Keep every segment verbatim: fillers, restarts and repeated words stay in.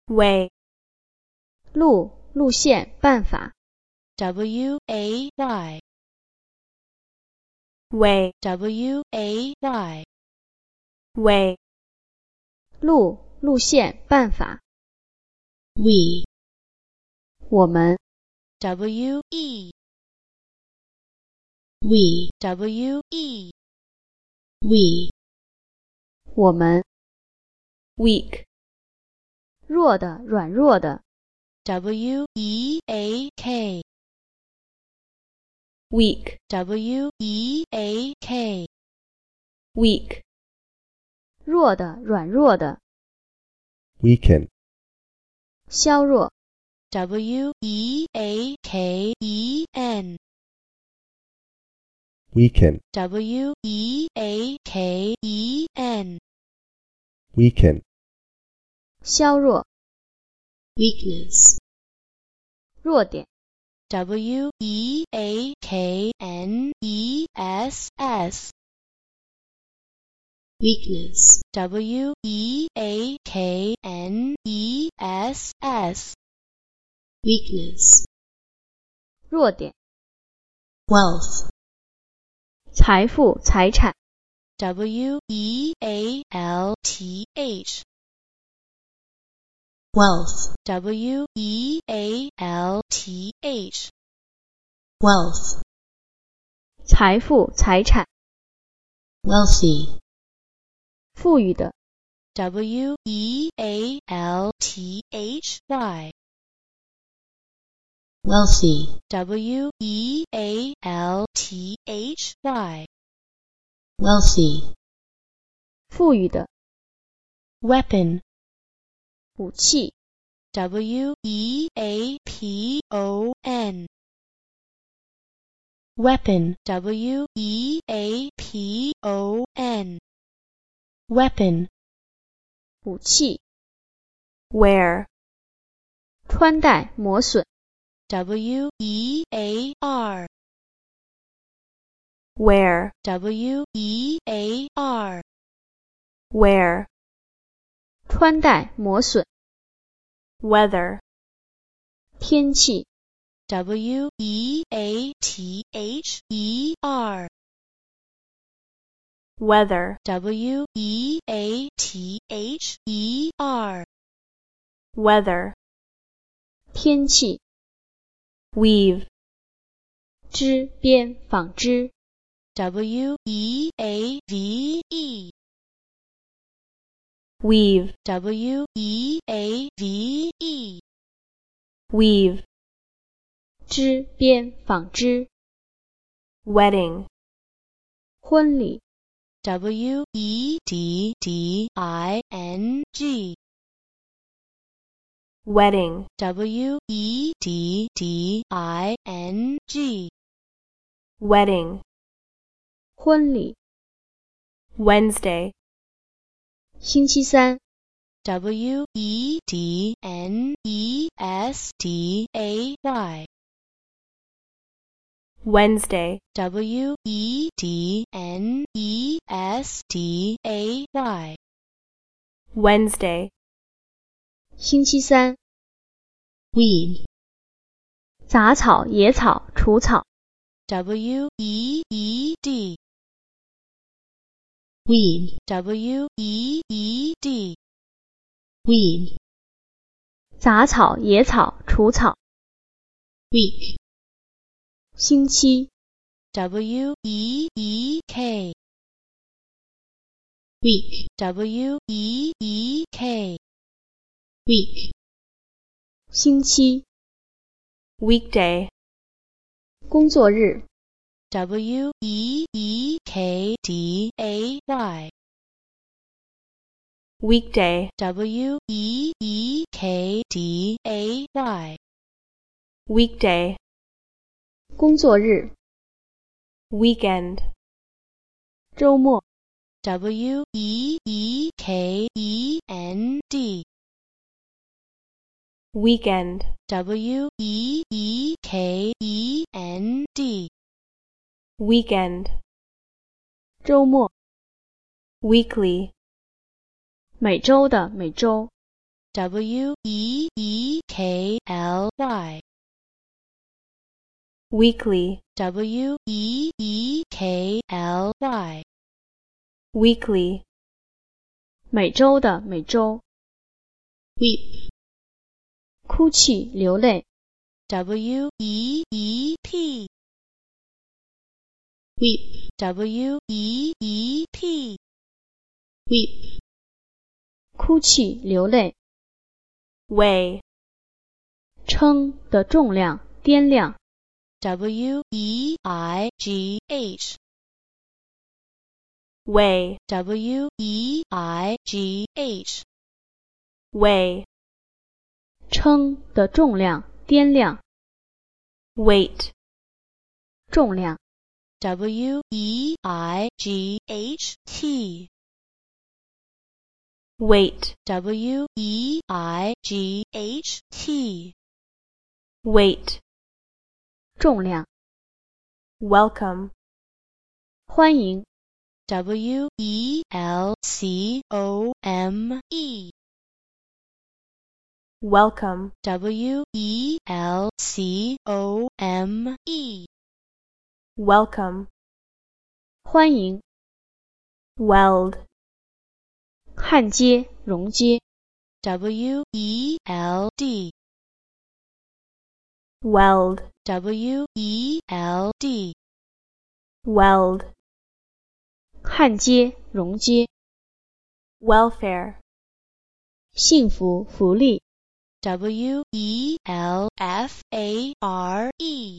way 路、路线、办法。 W A Y way W A Y way 路、路线、办法。 We 我们。 W E We W E We 我们。 weak 弱的、软弱的。 W E A K weak W E A K weak 弱的、软弱的。 weaken, 削弱。 W E A K E N weaken, W E A K E N weaken, 削弱。 Weakness 弱点。 W E A K N E S S Weakness W E A K N E S S Weakness 弱点。 Wealth 财富、财产。 W E A L T H Wealth W E A L T H Wealth 财富、财产。 Wealthy 富裕的。 W E A L T H Y Wealthy W E A L T H Y Wealthy 富裕的。 Weapon 武器。 W E A P O N Weapon W E A P O N Weapon 武器。 wear 穿戴、磨损。 W E A R wear W E A R wear 穿戴、磨损。 weather 天气。 W E A T H E R weather W E A T H E R weather 天气。 weave 织、编、纺织。 W E A V E weave W E A V E weave 织、编、纺织。 wedding 婚礼。 W E D D I N G wedding W E D D I N G wedding 婚礼。 Wednesday 星期三。 W E D N E S D A Y Wednesday W E D N E S D A Y Wednesday 星期三。 Weed 杂草、野草、除草。 W E E D Weed W E E D Weed 杂草、野草、除草。 Week 星期。 W E E K Week W E E K Week 星期。 weekday 工作日。 W E E K D A Y weekday W E E K D A Y weekday 工作日。 weekend 周末。 W E E K E N D weekend W E E K E N D weekend 周末。 weekly 每周的，每周。 W E E K L Y, weekly, W E E K L Y, weekly, 每周的每周。 weep, 哭泣流泪。 W E E P, weep, W E E P, weep, 哭泣流泪。 weigh, 称的重量掂量。 W E I G H, weigh, W E I G H, weigh, 称的重量掂量。 weight, 重量。 W E I G H T, weight, W E I G H T, weight, 重量。 welcome, 欢迎。 W E L C O M E, welcome, W E L C O M E, welcome, 欢迎。 weld, 焊接熔接。 W E L D, weld, W E L D, weld, 焊接熔接。 welfare, 幸福福利。 W E L F A R E,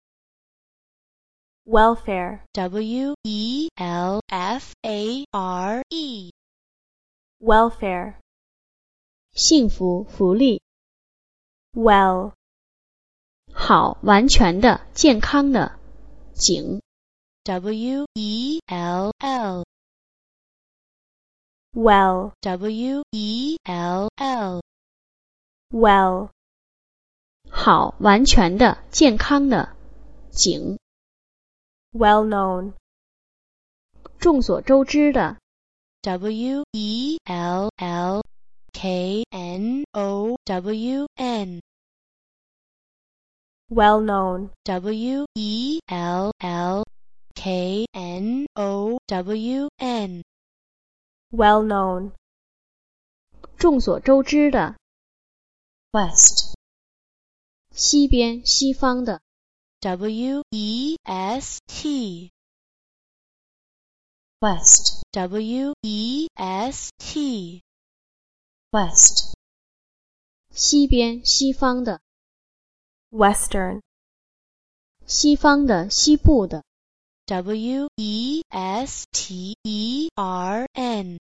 welfare, W E L F A R E, welfare, 幸福福利。 well, 好完全的健康的景。 W E L L, well, W E L L, well, 好完全的健康的景。 well known, 众所周知的。 W E L L K N O W N, well known, W E L L K N O W N, well known, 众所周知的。 West, 西边西方的。 W E S T, West, W E S T, West, 西边西方的。 western, 西方的西部的。 W E S T E R N,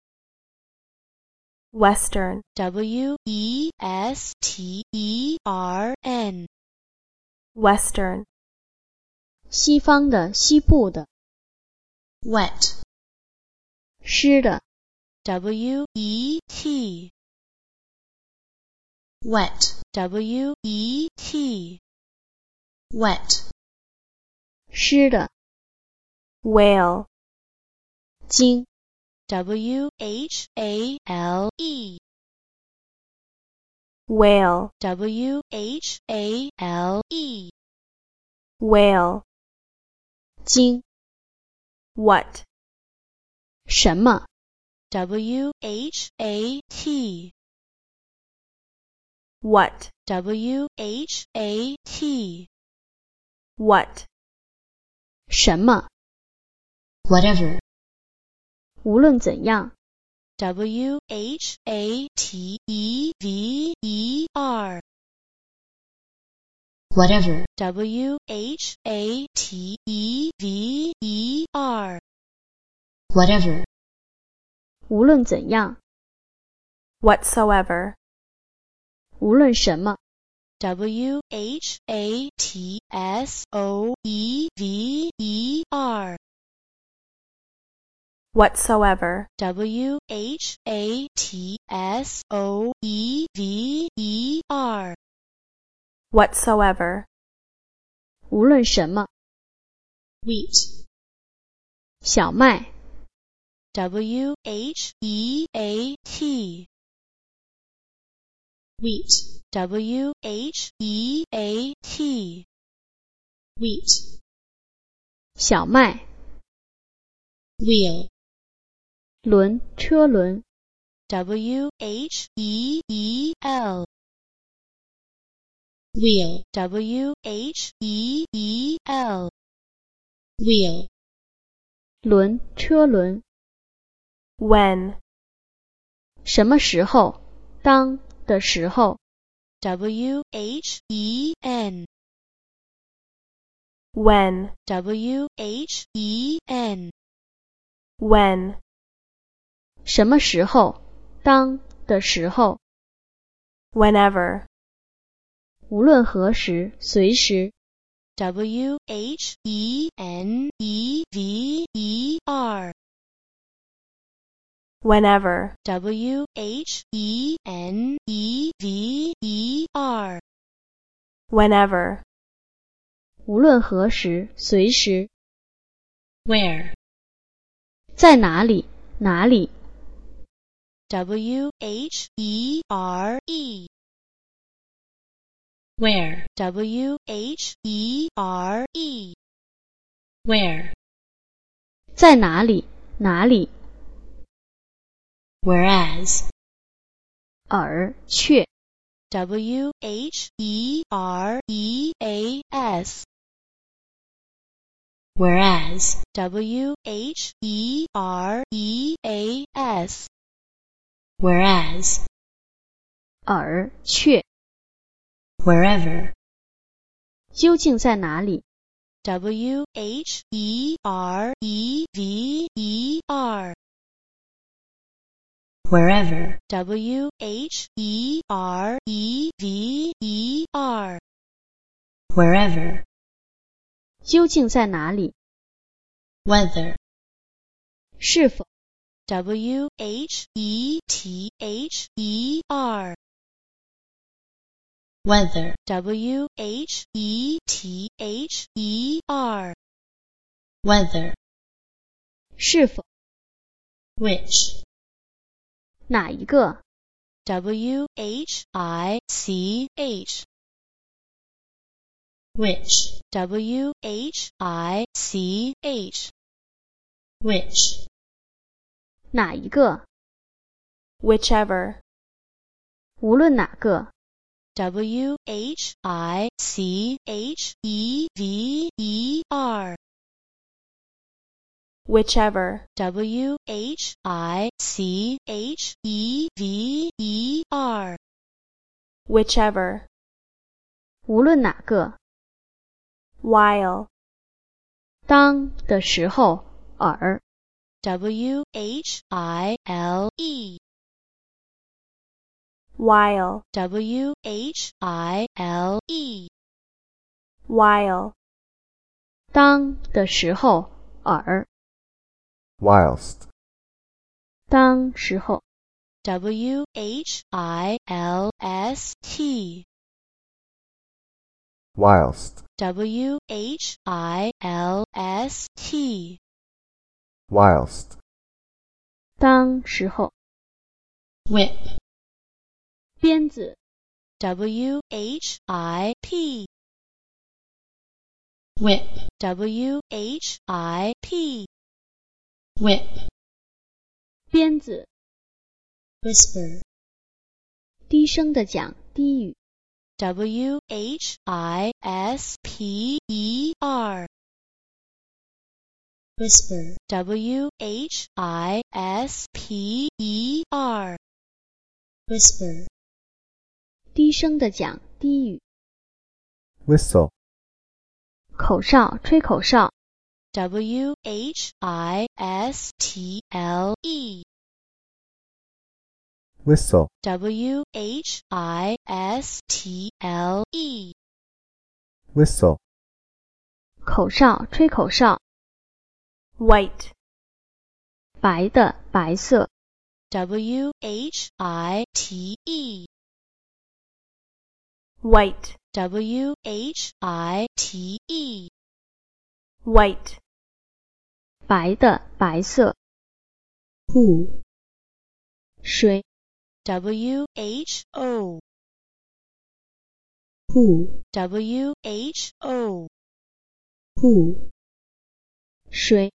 western, W E S T E R N, western, 西方的西部的。 Wet, 湿的。 W E T, Wet, W E T, Wet, 湿的。 whale, 鲸。 W H A L E, whale, W H A L E, whale, 鲸。 what, 什么。 W H A T, what, W H A T, what, 什么。 Whatever, 无论怎样。 W H A T E V E R, Whatever, W H A T E V E R, Whatever, 无论怎样。 whatsoever, 无论什么。 W H A T S O E V E R, whatsoever, W H A T S O E V E R, whatsoever, 无论什么。 Wheat, 小麦。 W H E A T, Wheat. W H E A T. Wheat. 小麦。 Wheel. 轮，车轮。 W H E E L. Wheel. W H E E L. Wheel. 轮，车轮。 when, 什么时候？当的时候。 W H E N. when, W H E N. when, 什么时候？当的时候。 whenever, 无论何时，随时。 W H E N E V E R. whenever, W H E N E V E R. whenever, 无论何时，随时。 Where? 在哪里？哪里？ W H E R E. Where? W H E R E. Where? 在哪里？哪里？ Whereas. 而，却。 W H E R E A S. Whereas. W H E R E A S. Whereas. 而，却。 Wherever. 究竟在哪里？ W H E R E V E R. Wherever. W H E R E V E R. Wherever. 究竟在哪里？ Whether. 是否？ W H E T H E R. Whether. W H E T H E R. Whether. 是否？ Which. 哪一个？ W H I C H. Which. W H I C H. Which. 哪一个？ whichever, 无论哪个。 W H I C H E V E R. whichever, W H I C H E V E R. whichever, 无论哪个。 while, 当的时候，而。 W H I L E. while, W H I L E. while, 当的时候，而。 whilst, 当时候。 W H I L S T. whilst, W H I L S T. whilst, 当时候。 Whip. 鞭子。 W H I P. Whip. W H I P. Whip. 鞭子。 Whisper. 低声的讲，低语。 W H I S P E R. Whisper. W H I S P E R. Whisper. 低声的讲，低语。 whistle, 口哨，吹口哨。 W H I S T L E. whistle, W H I S T L E. whistle, 口哨，吹口哨。 white, 白的，白色。 W H I T E. white, W H I T E. white, 白的，白色。 Who. 水。 W H O. who W H O. who 水